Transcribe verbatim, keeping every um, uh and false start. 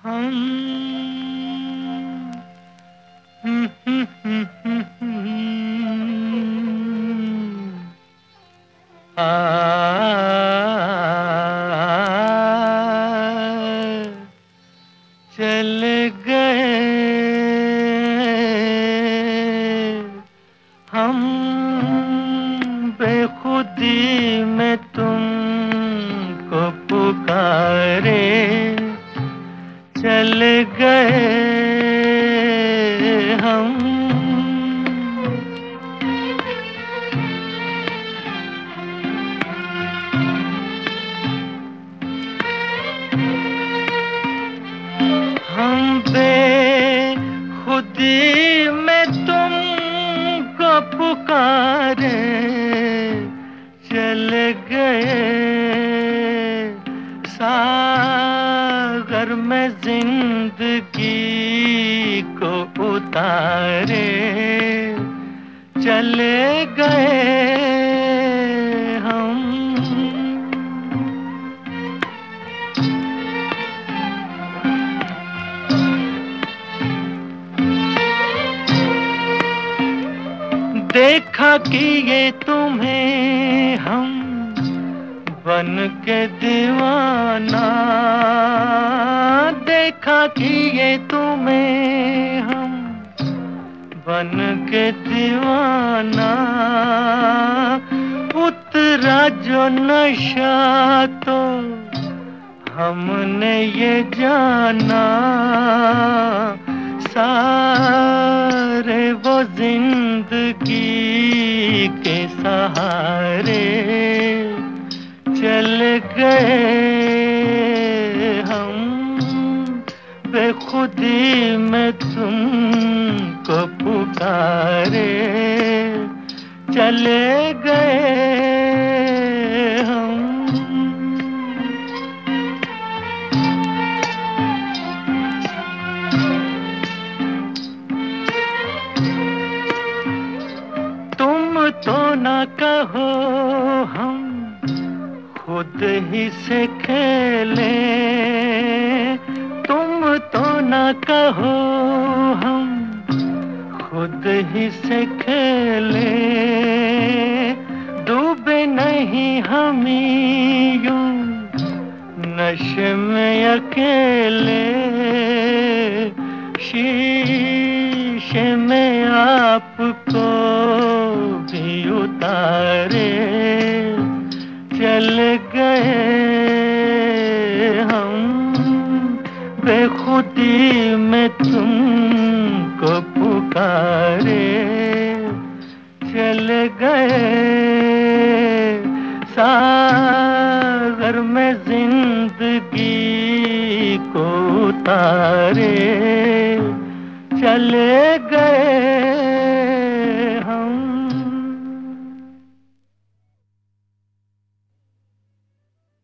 हम आ चले गए हम बेखुदी में तुमको पुकारे चले गए हम हम बेखुदी में तुमको पुकारे चले गए सागर में जिंदगी को उतारे चले गए हम देखा कि ये तुम्हें हम बन के दीवाना देखा कि ये तुम्हें हम बन के दीवाना उतरा जो नशा तो हमने ये जाना सारे वो जिंदगी के सहारे चले गए हम बेखुदी में तुमको पुकारे चले गए हम तो ना कहो हम खुद ही से खेले तुम तो ना कहो हम खुद ही से खेले डूबे नहीं हम यूं नशे में अकेले शीशे में आपको भी उतारे चल गए हम बेखुदी में तुमको पुकारे चल गए सागर में जिंदगी को उतारे चले गए।